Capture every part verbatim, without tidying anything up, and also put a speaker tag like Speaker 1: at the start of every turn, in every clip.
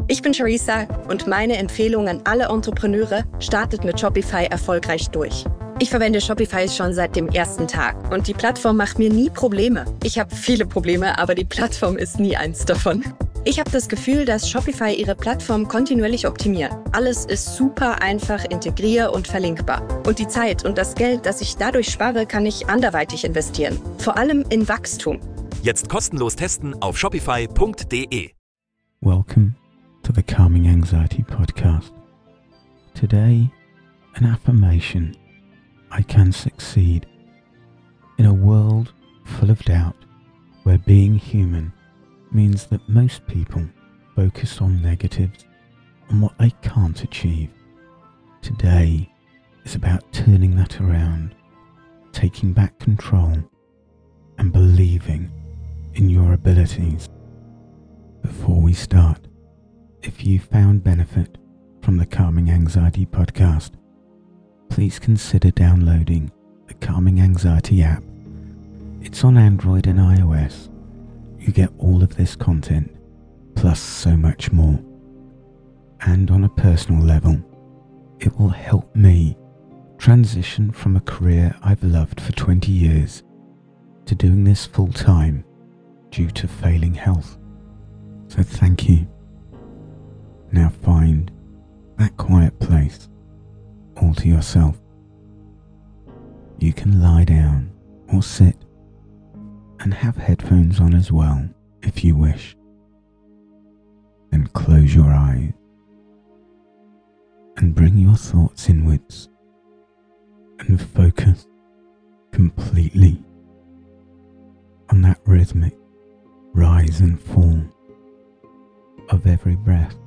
Speaker 1: Ich bin Charissa und meine Empfehlung an alle Entrepreneure: startet mit Shopify erfolgreich durch. Ich verwende Shopify schon seit dem ersten Tag und die Plattform macht mir nie Probleme. Ich habe viele Probleme, aber die Plattform ist nie eins davon. Ich habe das Gefühl, dass Shopify ihre Plattform kontinuierlich optimiert. Alles ist super einfach integrier- und verlinkbar. Und die Zeit und das Geld, das ich dadurch spare, kann ich anderweitig investieren. Vor allem in Wachstum.
Speaker 2: Jetzt kostenlos testen auf shopify punkt de.
Speaker 3: Welcome to the Calming Anxiety Podcast. Today, an affirmation: I can succeed. In a world full of doubt, where being human means that most people focus on negatives, on what they can't achieve. Today is about turning that around, taking back control, and believing in your abilities. Before we start, if you found benefit from the Calming Anxiety Podcast, please consider downloading the Calming Anxiety app. It's on Android and iOS. You get all of this content, plus so much more. And on a personal level, it will help me transition from a career I've loved for twenty years to doing this full time due to failing health. So thank you. Now find that quiet place all to yourself. You can lie down or sit and have headphones on as well if you wish. Then close your eyes and bring your thoughts inwards and focus completely on that rhythmic rise and fall of every breath,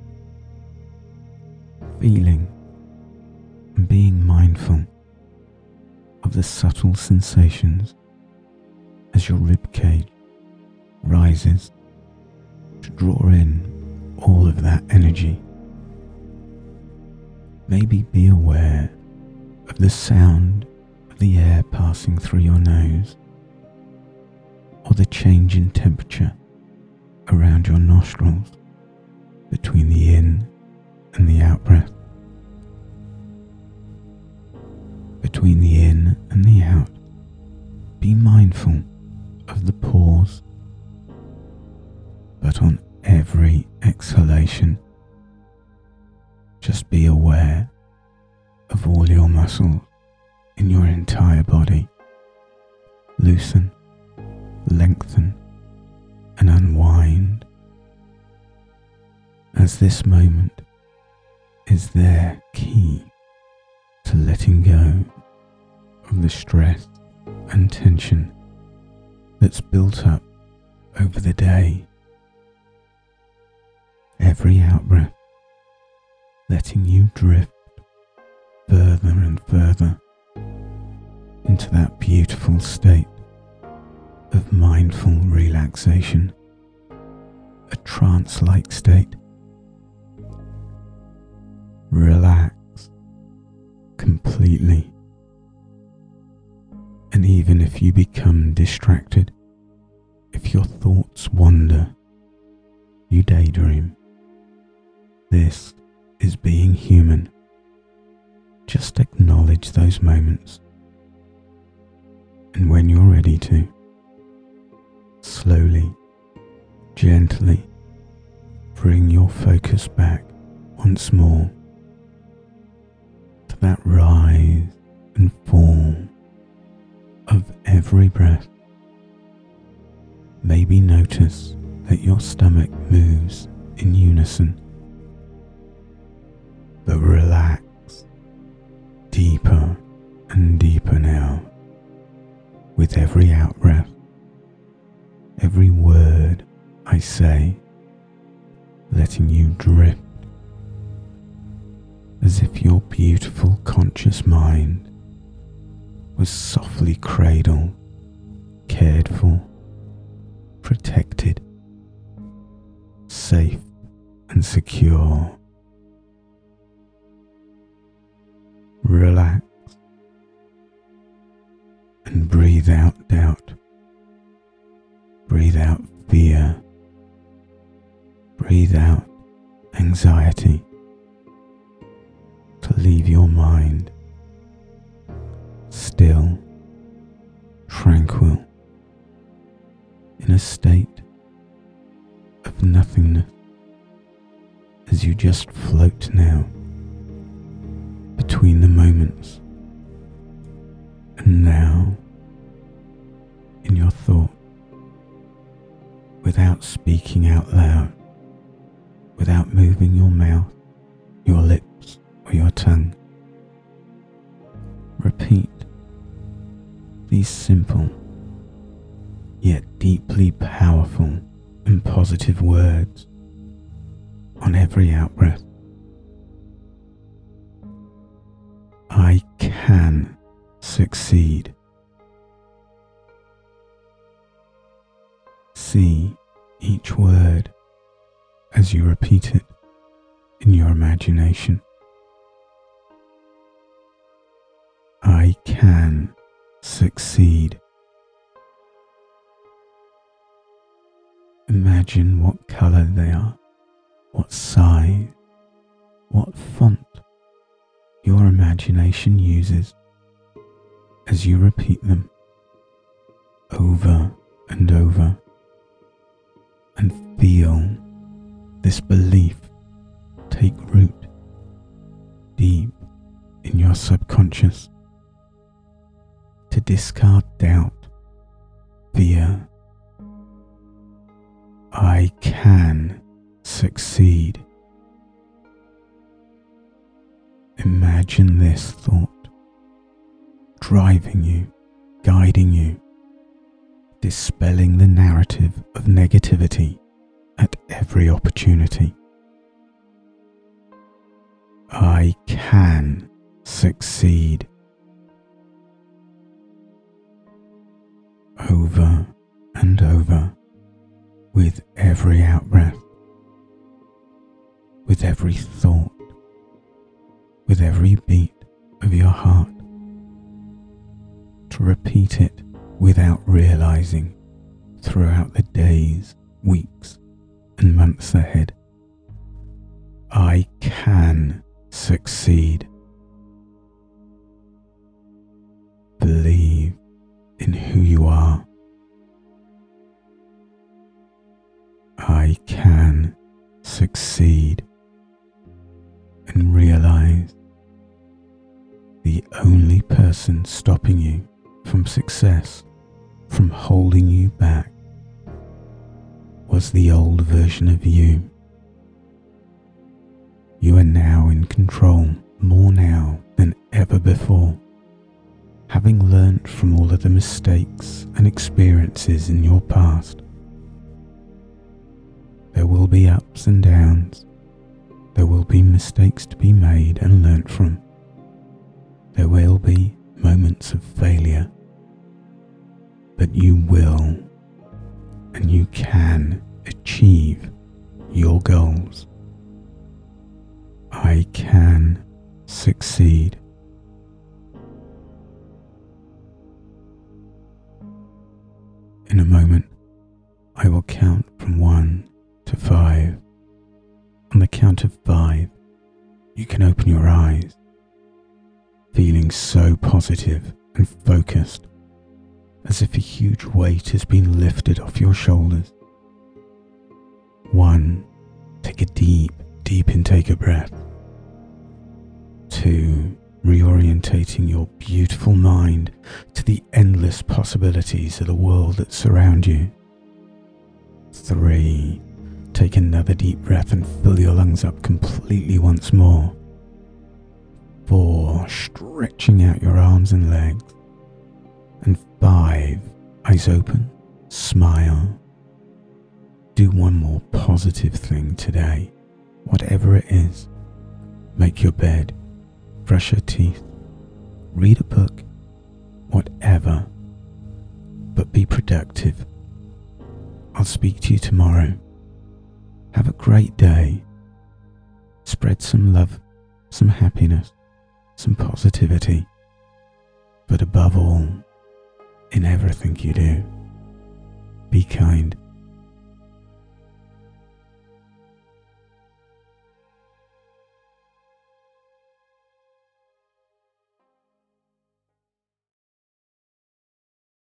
Speaker 3: feeling and being mindful of the subtle sensations as your ribcage rises to draw in all of that energy. Maybe be aware of the sound of the air passing through your nose, or the change in temperature around your nostrils between the in and the out breath. Between the in and the out, be mindful of the pause, but on every exhalation, just be aware of all your muscles in your entire body. Loosen, lengthen, and unwind, as this moment is their key to letting go of the stress and tension that's built up over the day. Every out-breath letting you drift further and further into that beautiful state of mindful relaxation, a trance-like state. Relax completely. And even if you become distracted, if your thoughts wander, you daydream, this is being human. Just acknowledge those moments. And when you're ready to, slowly, gently, bring your focus back once more to that rise and fall of every breath. Maybe notice that your stomach moves in unison, but relax deeper and deeper now with every out-breath. Every word I say, letting you drift, as if your beautiful conscious mind was softly cradled, cared for, protected, safe and secure. Relax and breathe out doubt. Breathe out fear. Breathe out anxiety to leave your mind still, tranquil, in a state of nothingness, as you just float now between the moments and now in your thought, without speaking out loud, without moving your mouth, your lips, or your tongue. Repeat these simple yet deeply powerful and positive words on every out-breath. I can succeed. See each word as you repeat it in your imagination. I can succeed. Imagine what colour they are, what size, what font your imagination uses as you repeat them over and over, and feel this belief take root deep in your subconscious to discard doubt, fear. I can succeed. Imagine this thought driving you, guiding you, dispelling the narrative of negativity at every opportunity. I can succeed. Over and over, with every out-breath, with every thought, with every beat of your heart, to repeat it without realizing throughout the days, weeks, and months ahead. I can succeed. Believe in who you are. I can succeed, and realize the only person stopping you from success, from holding you back, was the old version of you. You are now in control, more now than ever before, having learnt from all of the mistakes and experiences in your past. There will be ups and downs. There will be mistakes to be made and learnt from. There will be moments of failure. But you will and you can achieve your goals. I can succeed. In a moment, I will count from one to five. On the count of five, you can open your eyes, feeling so positive and focused, as if a huge weight has been lifted off your shoulders. One, take a deep, deep intake of breath. Two, reorientating your beautiful mind to the endless possibilities of the world that surround you. Three, take another deep breath and fill your lungs up completely once more. Four, stretching out your arms and legs. And five, eyes open, smile. Do one more positive thing today, whatever it is. Make your bed, brush your teeth, read a book, whatever. But be productive. I'll speak to you tomorrow. Have a great day. Spread some love, some happiness, some positivity. But above all, in everything you do, be kind.